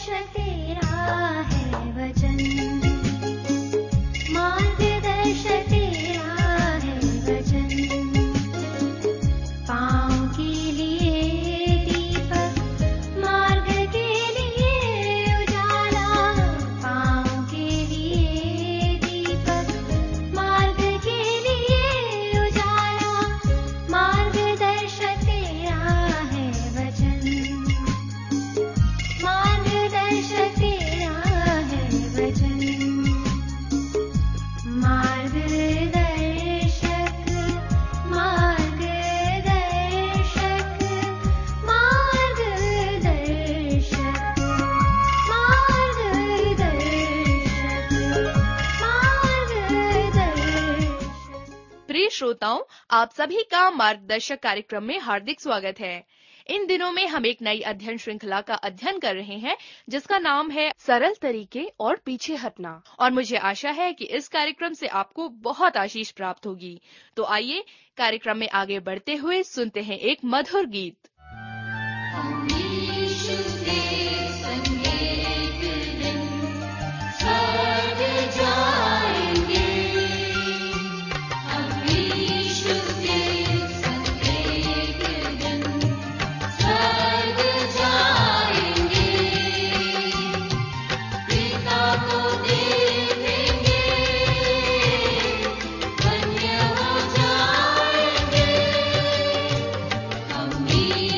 श्रोताओं, आप सभी का मार्गदर्शक कार्यक्रम में हार्दिक स्वागत है। इन दिनों में हम एक नई अध्ययन श्रृंखला का अध्ययन कर रहे हैं जिसका नाम है सरल तरीके और पीछे हटना। और मुझे आशा है कि इस कार्यक्रम से आपको बहुत आशीष प्राप्त होगी। तो आइए कार्यक्रम में आगे बढ़ते हुए सुनते हैं एक मधुर गीत। We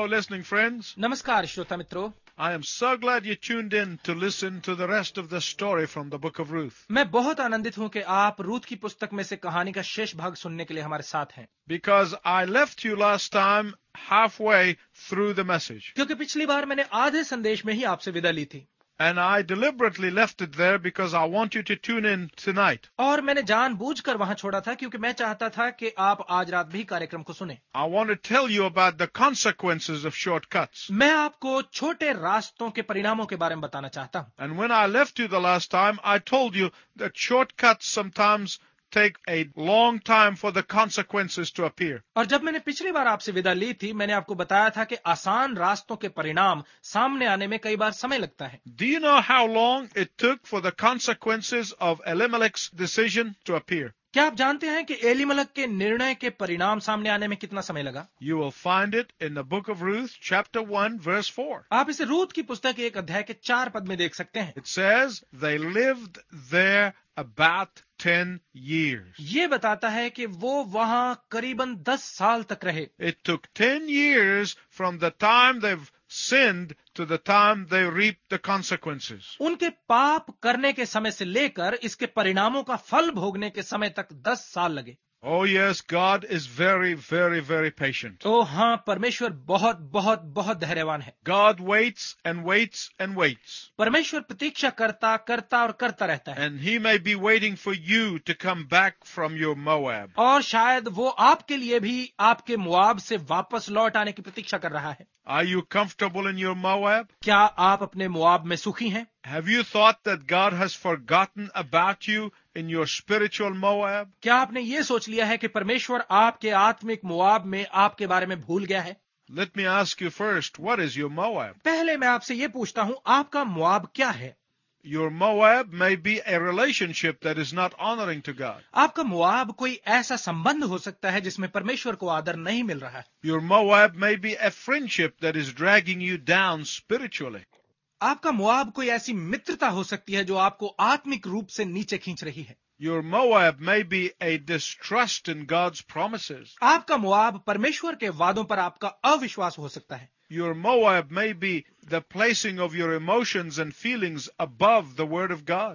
Hello, listening friends. नमस्कार श्रोता मित्रों, I am so glad you tuned in to listen to the rest of the story from the book of Ruth. मैं बहुत आनंदित हूं कि आप रूथ की पुस्तक में से कहानी का शेष भाग सुनने के लिए हमारे साथ हैं, Because I left you last time halfway through the message. क्योंकि पिछली बार मैंने आधे संदेश में ही आपसे विदा ली थी And I deliberately left it there because I want you to tune in tonight. और मैंने जानबूझकर वहां छोड़ा था क्योंकि मैं चाहता था कि आप आज रात भी कार्यक्रम को सुने। I want to tell you about the consequences of shortcuts. मैं आपको छोटे रास्तों के परिणामों के बारे में बताना चाहता हूं। And when I left you the last time, I told you that shortcuts sometimes take a long time for the consequences to appear. और जब मैंने पिछली बार आपसे विदा ली थी, मैंने आपको बताया था कि आसान रास्तों के परिणाम सामने आने में कई बार समय लगता है। Do you know how long it took for the consequences of Elimelech's decision to appear? क्या आप जानते हैं कि एलीमलक के निर्णय के परिणाम सामने आने में कितना समय लगा? You will find it in the book of Ruth, chapter 1, verse 4. आप इसे रूथ की पुस्तक 1 अध्याय के 4 पद में देख सकते हैं। It says, they lived there about 10 years. ये बताता है कि वो वहां करीबन 10 साल तक रहे। It took 10 years from the time they've sinned to the time they reaped the consequences. उनके पाप करने के समय से लेकर इसके परिणामों का फल भोगने के समय तक 10 साल लगे। Oh yes, God is very, very, very patient. तो हाँ, परमेश्वर बहुत बहुत बहुत धैर्यवान है। God waits and waits and waits. परमेश्वर प्रतीक्षा करता करता और करता रहता है। And he may be waiting for you to come back from your Moab. और शायद वो आपके लिए भी आपके मोआब से वापस लौट आने की प्रतीक्षा कर रहा है। Are you comfortable in your Moab? क्या आप अपने मोआब में सुखी हैं? Have you thought that God has forgotten about you in your spiritual Moab? क्या आपने ये सोच लिया है कि परमेश्वर आपके आत्मिक मोआब में आपके बारे में भूल गया है? Let me ask you first, what is your Moab? पहले मैं आपसे ये पूछता हूँ, आपका मोआब क्या है? Your Moab may be a relationship that is not honoring to God. आपका मोआब कोई ऐसा संबंध हो सकता है जिसमें परमेश्वर को आदर नहीं मिल रहा है। Your Moab may be a friendship that is dragging you down spiritually. आपका मोआब कोई ऐसी मित्रता हो सकती है जो आपको आत्मिक रूप से नीचे खींच रही है। Your Moab may be a distrust in God's promises. आपका मोआब परमेश्वर के वादों पर आपका अविश्वास हो सकता है। Your Moab may be the placing of your emotions and feelings above the Word of God.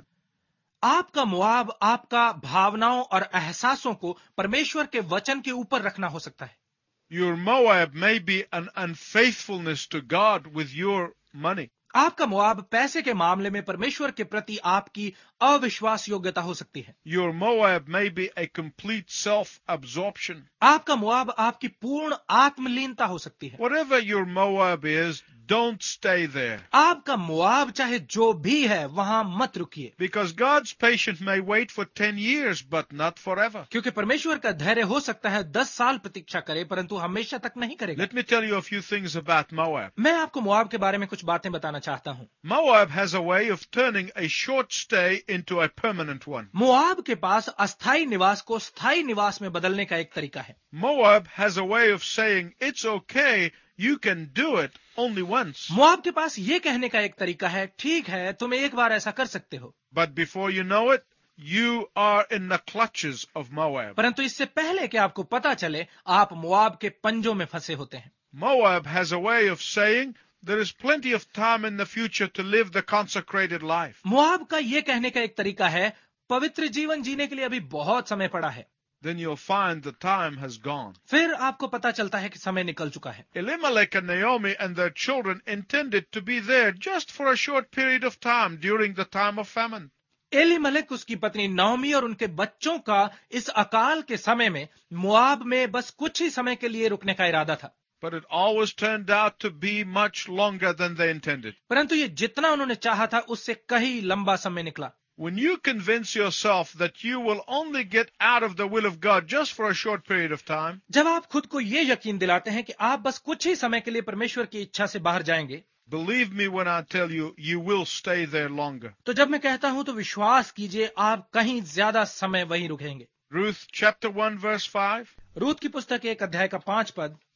आपका मोआब आपका भावनाओं और एहसासों को परमेश्वर के वचन के ऊपर रखना हो सकता है। Your Moab may be an unfaithfulness to God with your money. आपका मोआब पैसे के मामले में परमेश्वर के प्रति आपकी अविश्वास योग्यता हो सकती है। Your Moab may be a complete self-absorption. आपका मोआब आपकी पूर्ण आत्मलीनता हो सकती है। Whatever your Moab is, don't stay there. आपका मोआब चाहे जो भी है वहां मत रुकिए, Because God's patience may wait for 10 years, but not forever. क्योंकि परमेश्वर का धैर्य हो सकता है 10 साल प्रतीक्षा करे परंतु हमेशा तक नहीं करेगा। Let me tell you a few things about Moab. मैं आपको मोआब के बारे में कुछ बातें बताना चाहता हूँ। Moab has a way of turning a short stay into a permanent one. Moab के पास अस्थायी निवास को स्थायी निवास में बदलने का एक तरीका है। Moab has a way of saying, it's okay, you can do it only once. Moab के पास ये कहने का एक तरीका है, ठीक है तुम एक बार ऐसा कर सकते हो, But before you know it, you are in the clutches of Moab. परंतु इससे पहले कि आपको पता चले आप मोआब के पंजों में फंसे होते हैं। Moab has a way of saying, there is plenty of time in the future to live the consecrated life. Moab का ये कहने का एक तरीका है, पवित्र जीवन जीने के लिए अभी बहुत समय पड़ा है। Then you'll find the time has gone. फिर आपको पता चलता है कि समय निकल चुका है। Elimelech and Naomi and their children intended to be there just for a short period of time during the time of famine. एलीमलेक, उसकी पत्नी नाओमी और उनके बच्चों का इस अकाल के समय में मोआब में बस कुछ ही समय के लिए रुकने का इरादा था। But it always turned out to be much longer than they intended. परंतु ये जितना उन्होंने चाहा था उससे कहीं लंबा समय निकला। When you convince yourself that you will only get out of the will of God just for a short period of time, जब आप खुद को ये यकीन दिलाते हैं कि आप बस कुछ ही समय के लिए परमेश्वर की इच्छा से बाहर जाएंगे, believe me when I tell you, you will stay there longer. तो जब मैं कहता हूं तो विश्वास कीजिए आप कहीं ज्यादा समय वहीं रुकेंगे। Ruth chapter 1 verse 5. रूथ की पुस्तक 1 अध्याय का 5 पद,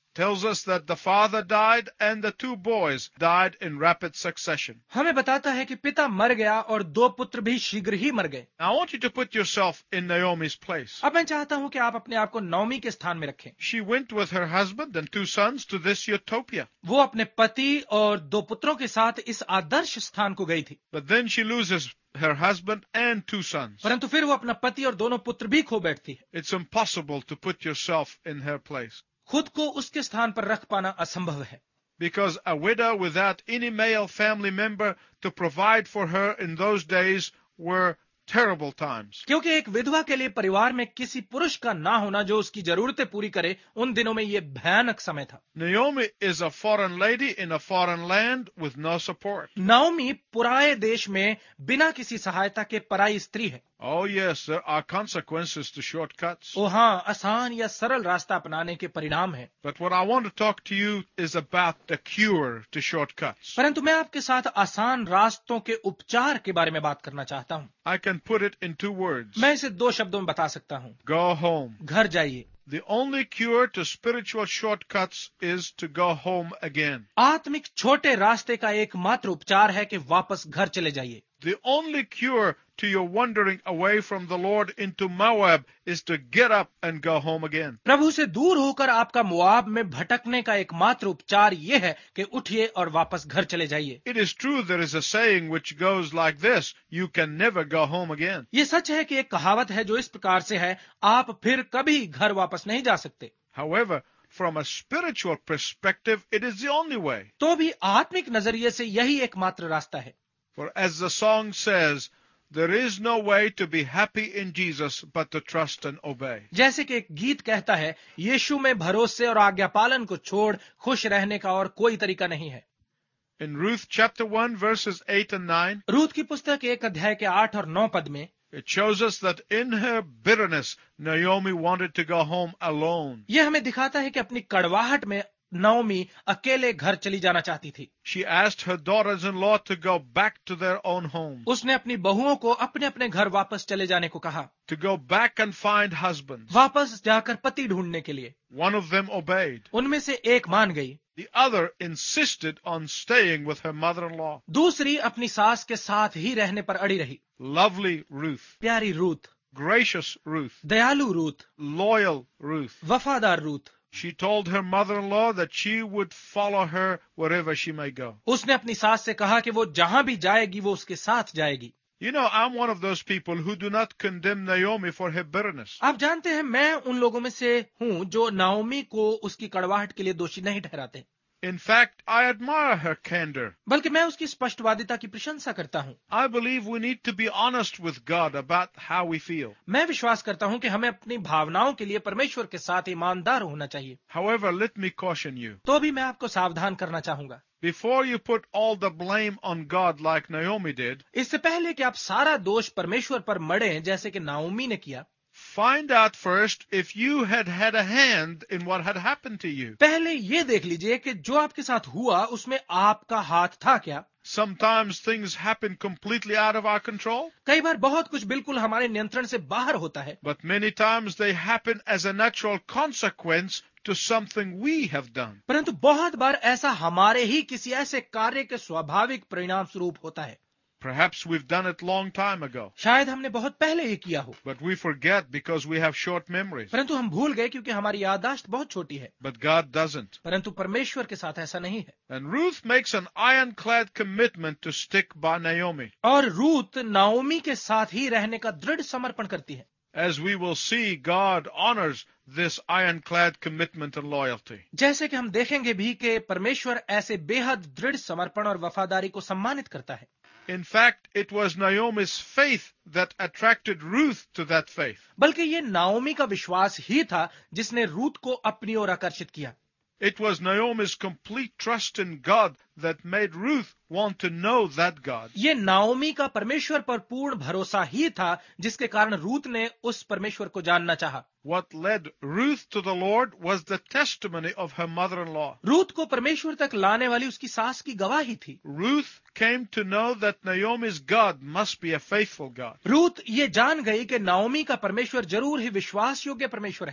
tells us that the father died and the two boys died in rapid succession. हमें बताता है कि पिता मर गया और 2 पुत्र भी शीघ्र ही मर गए। Now I want you to put yourself in Naomi's place. अब मैं चाहता हूं कि आप अपने आप को नौमी के स्थान में रखें। She went with her husband and 2 sons to this utopia. वो अपने पति और 2 पुत्रों के साथ इस आदर्श स्थान को गई थी, But then she loses her husband and 2 sons. परंतु फिर वो अपना पति और दोनों पुत्र भी खो बैठती है। It's impossible to put yourself in her place. खुद को उसके स्थान पर रख पाना असंभव है, Because a widow without any male family member to provide for her in those days were terrible times. क्योंकि एक विधवा के लिए परिवार में किसी पुरुष का ना होना जो उसकी जरूरतें पूरी करे, उन दिनों में ये भयानक समय था। Naomi is a foreign lady in a foreign land with no support. Naomi पुराने देश में बिना किसी सहायता के पराई स्त्री है। Oh yes, there are consequences to shortcuts. ओ हाँ, आसान या सरल रास्ता अपनाने के परिणाम है। But what I want to talk to you is about the cure to shortcuts. परंतु मैं आपके साथ आसान रास्तों के उपचार के बारे में बात करना चाहता हूँ। I can put it in 2 words. मैं इसे 2 शब्दों में बता सकता हूँ। Go home. घर जाइए। The only cure to spiritual shortcuts is to go home again. आत्मिक छोटे रास्ते का एकमात्र उपचार है कि वापस घर चले जाइए। The only cure to your wandering away from the Lord into Moab is to get up and go home again. प्रभु से दूर होकर आपका मोआब में भटकने का एकमात्र उपचार ये है कि उठिए और वापस घर चले जाइए। It is true there is a saying which goes like this, you can never go home again. ये सच है कि एक कहावत है जो इस प्रकार से है, आप फिर कभी घर वापस नहीं जा सकते। However, from a spiritual perspective, it is the only way. तो भी आत्मिक नजरिए से यही एकमात्र रास्ता है। For as the song says, there is no way to be happy in Jesus but to trust and obey. जैसे कि एक गीत कहता है, यीशु में भरोसे और आज्ञा पालन को छोड़ खुश रहने का और कोई तरीका नहीं है। In Ruth chapter 1 verses 8 and 9, Ruth की पुस्तक 1 अध्याय के 8 और 9 पद में it shows us that in her bitterness, Naomi wanted to go home alone. यह हमें दिखाता है कि अपनी कड़वाहट में नाओमी अकेले घर चली जाना चाहती थी। She asked her daughters-in-law to go back to their own home, उसने अपनी बहुओं को अपने अपने घर वापस चले जाने को कहा, to go back and find husbands. वापस जाकर पति ढूंढने के लिए। One of them obeyed. उनमें से एक मान गई, The other insisted on staying with her mother-in-law. दूसरी अपनी सास के साथ ही रहने पर अड़ी रही। Lovely Ruth, प्यारी रूत, gracious Ruth, दयालु रूत, loyal Ruth. वफादार Ruth. She told her mother-in-law that she would follow her wherever she may go. उसने अपनी सास से कहा कि वो जहां भी जाएगी वो उसके साथ जाएगी। You know, I'm one of those people who do not condemn Naomi for her bitterness. आप जानते हैं, मैं उन लोगों में से हूं जो नाओमी को उसकी कड़वाहट के लिए दोषी नहीं ठहराते, In fact, I admire her candor. बल्कि मैं उसकी स्पष्टवादिता की प्रशंसा करता हूं। I believe we need to be honest with God about how we feel. मैं विश्वास करता हूं कि हमें अपनी भावनाओं के लिए परमेश्वर के साथ ईमानदार होना चाहिए। However, let me caution you. तो भी मैं आपको सावधान करना चाहूंगा। Before you put all the blame on God like Naomi did, इससे पहले कि आप सारा दोष परमेश्वर पर मढ़ें जैसे कि नाओमी ने किया, find out first if you had had a hand in what had happened to you. पहले ये देख लीजिए कि जो आपके साथ हुआ उसमें आपका हाथ था क्या। Sometimes things happen completely out of our control, कई बार बहुत कुछ बिल्कुल हमारे नियंत्रण से बाहर होता है, but many times they happen as a natural consequence to something we have done. परंतु बहुत बार ऐसा हमारे ही किसी ऐसे कार्य के स्वाभाविक परिणाम स्वरूप होता है। Perhaps we've done it long time ago, शायद हमने बहुत पहले ही किया हो, but we forget because we have short memories. परंतु हम भूल गए क्योंकि हमारी याददाश्त बहुत छोटी है। But God doesn't. परंतु परमेश्वर के साथ ऐसा नहीं है। And Ruth makes an ironclad commitment to stick by Naomi. और रूत नाओमी के साथ ही रहने का दृढ़ समर्पण करती है। As we will see, God honors this ironclad commitment and loyalty. जैसे कि हम देखेंगे भी कि परमेश्वर ऐसे बेहद दृढ़ समर्पण और वफादारी को सम्मानित करता है। In fact, it was Naomi's faith that attracted Ruth to that faith. बल्कि ये नाओमी का विश्वास ही था जिसने रूत को अपनी ओर आकर्षित किया। It was Naomi's complete trust in God that made Ruth want to know that God. ये नाओमी का परमेश्वर पर पूर्ण भरोसा ही था जिसके कारण रूत ने उस परमेश्वर को जानना चाहा। What led Ruth to the Lord was the testimony of her mother-in-law. Ruth को परमेश्वर तक लाने वाली उसकी सास की गवाही थी। Ruth came to know that Naomi's God must be a faithful God. Ruth ये जान गई कि नाओमी का परमेश्वर जरूर ही विश्वास योग्य परमेश्वर है।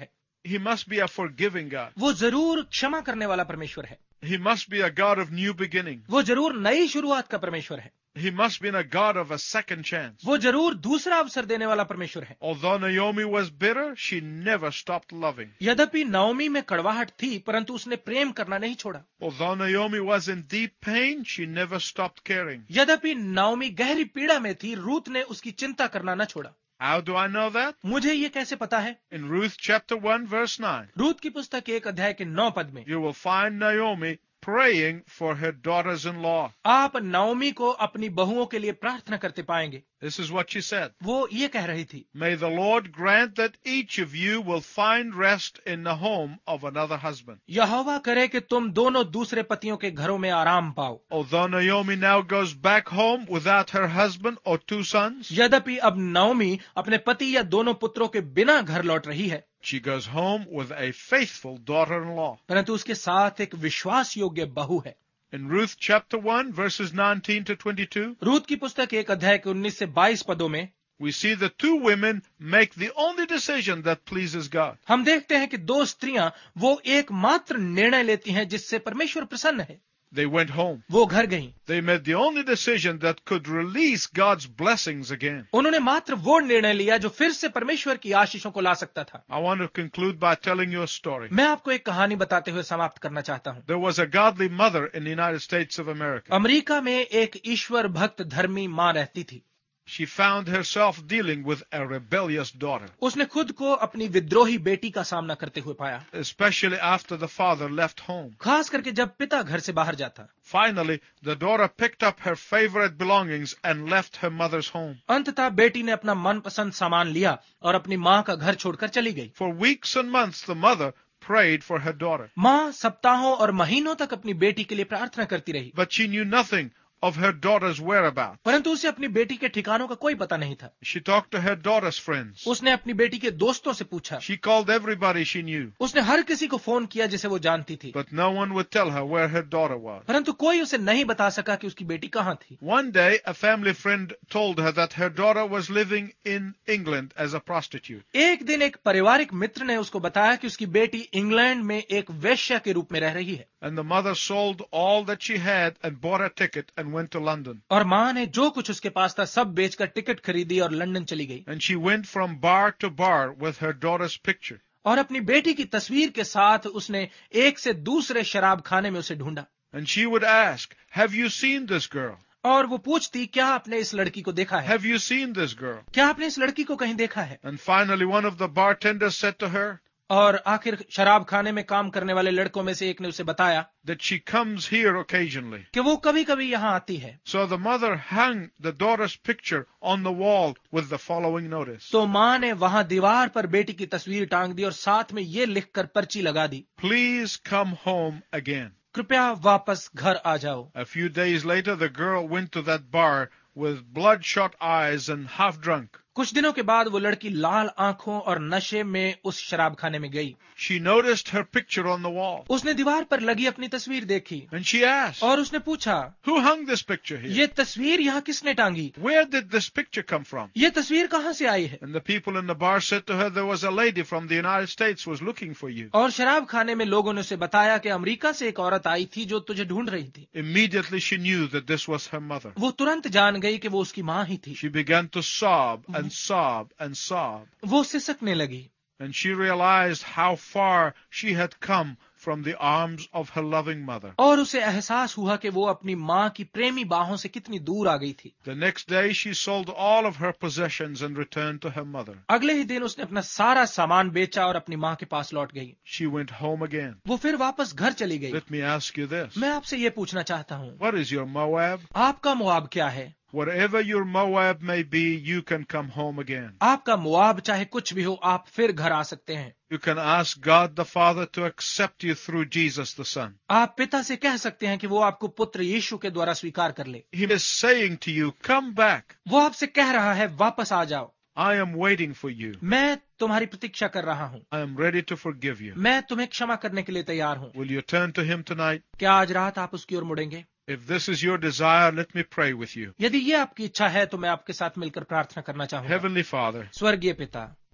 He must be a forgiving God. वो जरूर क्षमा करने वाला परमेश्वर है। He must be a God of new beginning. वो जरूर नई शुरुआत का परमेश्वर है। He must be a God of a second chance. वो जरूर दूसरा अवसर देने वाला परमेश्वर है। Although Naomi was bitter, she never stopped loving. यद्यपि नाओमी में कड़वाहट थी, परंतु उसने प्रेम करना नहीं छोड़ा। Although Naomi was in deep pain, she never stopped caring. यद्यपि नाओमी गहरी पीड़ा में थी, रूत ने उसकी चिंता करना न छोड़ा। How do I know that? मुझे ये कैसे पता है? In Ruth chapter 1 verse 9, Ruth की पुस्तक 1 अध्याय के 9 पद में you will find Naomi praying for her daughters-in-law. आप नाओमी को अपनी बहुओं के लिए प्रार्थना करते पाएंगे। This is what she said. वो ये कह रही थी, May the Lord grant that each of you will find rest in the home of another husband. यहोवा करे कि तुम दोनों दूसरे पतियों के घरों में आराम पाओ। Although Naomi now goes back home without her husband or two sons, यद्यपि अब नाओमी अपने पति या दोनों पुत्रों के बिना घर लौट रही है, she goes home with a faithful daughter-in-law. परंतु उसके साथ एक विश्वास योग्य बहू है। In Ruth chapter 1 verses 19 to 22, Ruth की पुस्तक 1 अध्याय के 19 से 22 पदों में we see the two women make the only decision that pleases God. हम देखते हैं कि दो स्त्रियां वो एकमात्र निर्णय लेती हैं जिससे परमेश्वर प्रसन्न है। They went home. वो घर गईं। They made the only decision that could release God's blessings again. उन्होंने मात्र वो निर्णय लिया जो फिर से परमेश्वर की आशीषों को ला सकता था। I want to conclude by telling you a story. मैं आपको एक कहानी बताते हुए समाप्त करना चाहता हूँ। There was a godly mother in the United States of America. America में एक ईश्वर भक्त धर्मी माँ रहती थी। She found herself dealing with a rebellious daughter, उसने खुद को अपनी विद्रोही बेटी का सामना करते हुए पाया, especially after the father left home. खास करके जब पिता घर से बाहर जाता। Finally, the daughter picked up her favorite belongings and left her mother's home. अंततः बेटी ने अपना मनपसंद सामान लिया और अपनी माँ का घर छोड़कर चली गई। For weeks and months, the mother prayed for her daughter, माँ सप्ताहों और महीनों तक अपनी बेटी के लिए प्रार्थना करती रही, but she knew nothing of her daughter's whereabouts. परंतु उसे अपनी बेटी के ठिकानों का कोई पता नहीं था। She talked to her daughter's friends. उसने अपनी बेटी के दोस्तों से पूछा, She called everybody she knew, उसने हर किसी को फोन किया जिसे वो जानती थी, but no one would tell her where her daughter was. परंतु कोई उसे नहीं बता सका कि उसकी बेटी कहाँ थी। One day, a family friend told her that her daughter was living in England as a prostitute. एक दिन एक पारिवारिक मित्र ने उसको बताया कि उसकी बेटी इंग्लैंड में एक वेश्या के रूप में रह रही है। And the mother sold all that she had and bought a ticket and went to London. और माँ ने जो कुछ उसके पास था सब बेचकर टिकट खरीदी और लंदन चली गई। And she went from bar to bar with her daughter's picture. और अपनी बेटी की तस्वीर के साथ उसने एक से दूसरे शराब खाने में उसे ढूंढा। And she would ask, "Have you seen this girl? और वो पूछती, क्या आपने इस लड़की को देखा है? Have you seen this girl?" क्या आपने इस लड़की को कहीं देखा है? And finally, one of the bartenders said to her और आखिर शराब खाने में काम करने वाले लड़कों में से एक ने उसे बताया that she comes here occasionally. कि वो कभी कभी यहाँ आती है। So the mother hung the daughter's picture on the wall with the following notice. तो माँ ने वहाँ दीवार पर बेटी की तस्वीर टांग दी और साथ में ये लिखकर पर्ची लगा दी, Please come home again. कृपया वापस घर आ जाओ। A few days later, the girl went to that bar with bloodshot eyes and half drunk. कुछ दिनों के बाद वो लड़की लाल आंखों और नशे में उस शराब खाने में गई। She noticed her picture on the wall. उसने दीवार पर लगी अपनी तस्वीर देखी And she asked, और उसने पूछा, "Who hung this picture here? ये तस्वीर यहाँ किसने टांगी? Where did this picture come from?" ये तस्वीर कहाँ से आई है? And the people in the bar said to her, "There was a lady from the United States was looking for you." और शराब खाने में लोगों ने उसे बताया कि अमेरिका से एक औरत आई थी जो तुझे ढूंढ रही थी। Immediately she knew that this was her mother. वो तुरंत जान गई कि वो उसकी माँ ही थी। She began to sob and sob and sob. वो सिसकने लगी And she realized how far she had come from the arms of her loving mother. और उसे एहसास हुआ कि वो अपनी माँ की प्रेमी बाहों से कितनी दूर आ गई थी। The next day she sold all of her possessions and returned to her mother. अगले ही दिन उसने अपना सारा सामान बेचा और अपनी माँ के पास लौट गई। She went home again. वो फिर वापस घर चली गई। Let me ask you this. मैं आपसे ये पूछना चाहता हूँ, What is your Moab? आपका मुआब क्या है? Whatever your Moab may be, you can come home again. आपका मुआब चाहे कुछ भी हो, आप फिर घर आ सकते हैं। You can ask God the Father to accept you through Jesus the Son. आप पिता से कह सकते हैं कि वो आपको पुत्र यीशु के द्वारा स्वीकार कर ले। He is saying to you, "Come back. वो आपसे कह रहा है, वापस आ जाओ। I am waiting for you. मैं तुम्हारी प्रतीक्षा कर रहा हूँ। I am ready to forgive you." मैं तुम्हें क्षमा करने के लिए तैयार हूँ। Will you turn to Him tonight? क्या आज रात आप उसकी ओर मुड़ेंगे? If this is your desire, let me pray with you. यदि ये आपकी इच्छा है तो मैं आपके साथ मिलकर प्रार्थना करना चाहूँगा। Heavenly Father, स्वर्गीय पिता,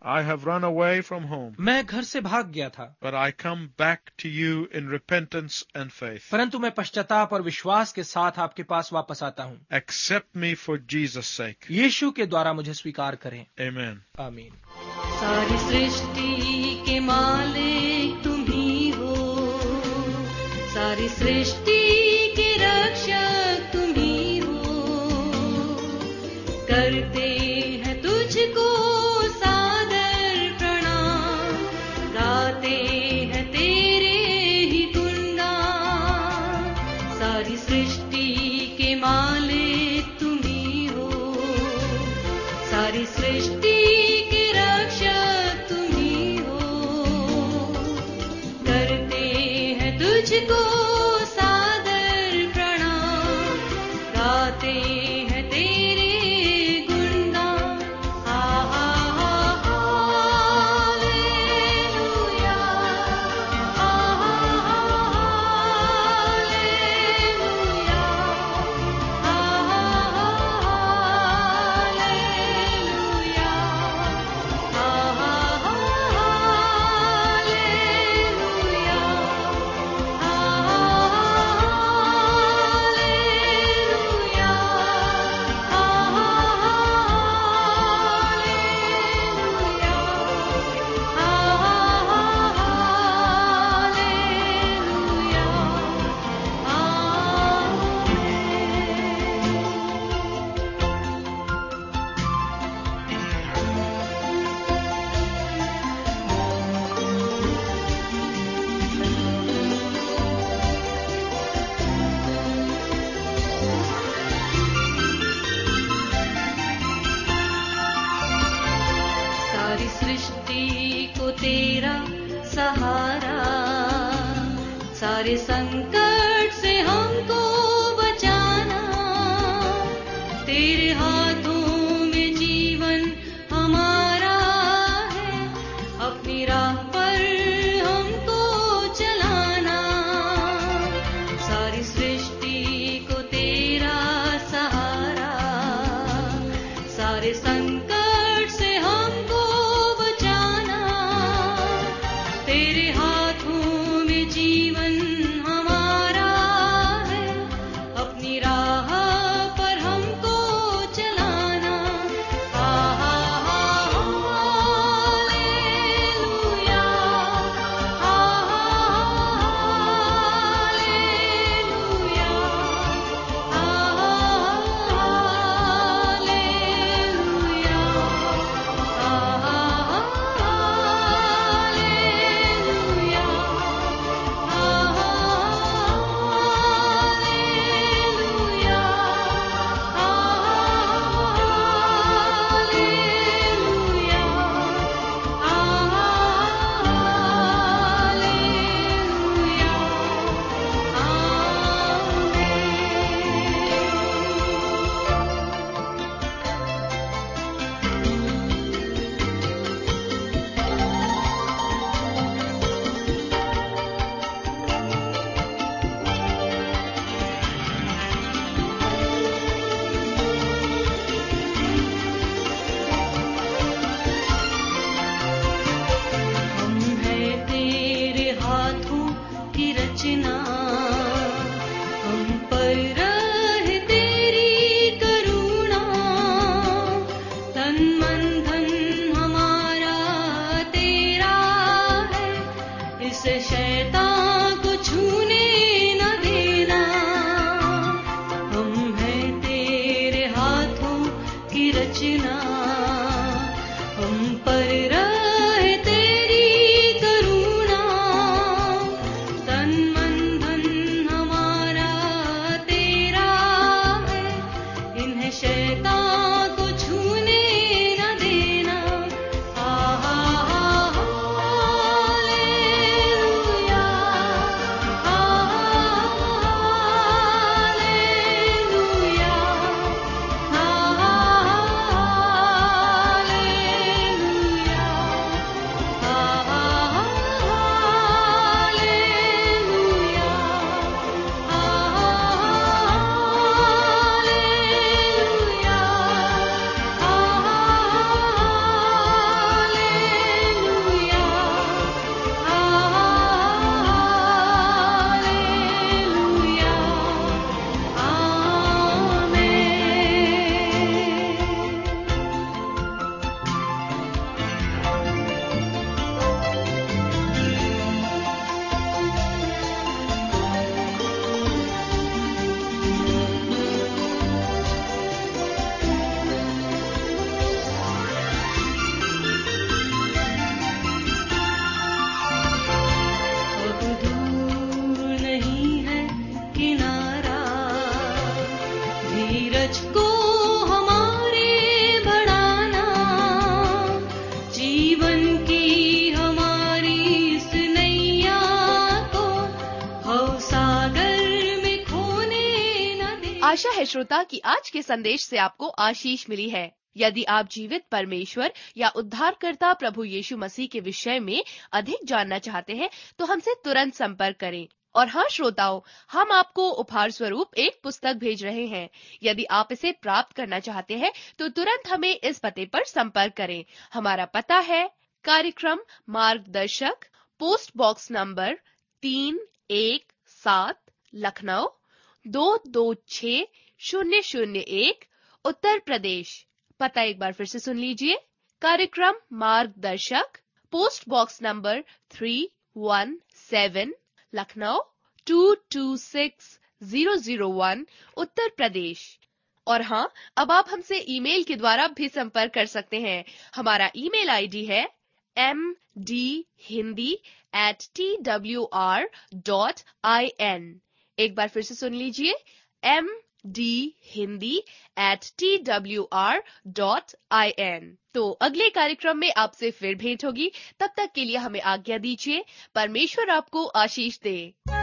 I have run away from home, मैं घर से भाग गया था, but I come back to you in repentance and faith. परंतु मैं पश्चाताप और विश्वास के साथ आपके पास वापस आता हूँ। Accept me for Jesus' sake. यीशु के द्वारा मुझे स्वीकार करें। Amen. आमीन। सारी सृष्टि के मालिक तुम ही हो, सारी सृष्टि के रक्षक तुम ही हो, करते हैं तुझको सादर प्रणाम, गाते हैं तेरे ही गुणगान। सारी सृष्टि के मालिक तुम ही हो, सारी सृष्टि के रक्षक तुम ही हो, करते हैं तुझको सादर प्रणाम, गाते हैं तेरे गुणगान। हालेलुया, हालेलुया, हालेलुया, सारी सृष्टि को तेरा सहारा, सारे संकट से हमको बचाना, तेरे हाथों में जीवन हमारा है, अपनी राह पर हमको चलाना। सारी सृष्टि को तेरा सहारा, सारे संकट से हमको बचाना, तेरे हाथों में जीवन हमारा है, अपनी राह पर हमको चलाना। आशा है श्रोता कि आज के संदेश से आपको आशीष मिली है। यदि आप जीवित परमेश्वर या उद्धारकर्ता प्रभु यीशु मसीह के विषय में अधिक जानना चाहते हैं तो हमसे तुरंत संपर्क करें। और हाँ श्रोताओं, हम आपको उपहार स्वरूप एक पुस्तक भेज रहे हैं। यदि आप इसे प्राप्त करना चाहते हैं तो तुरंत हमें इस पते पर संपर्क करें। हमारा पता है कार्यक्रम मार्गदर्शक, post box number 317, Lucknow 226001, Uttar Pradesh. पता एक बार फिर से सुन लीजिए। कार्यक्रम मार्गदर्शक, post box number 317, Lucknow 226001, Uttar Pradesh. और हाँ, अब आप हमसे ईमेल के द्वारा भी संपर्क कर सकते हैं। हमारा ईमेल आईडी है mdhindi@twr.in। एक बार फिर से सुन लीजिए, mdhindi@twr.in। तो अगले कार्यक्रम में आपसे फिर भेंट होगी। तब तक के लिए हमें आज्ञा दीजिए। परमेश्वर आपको आशीष दे।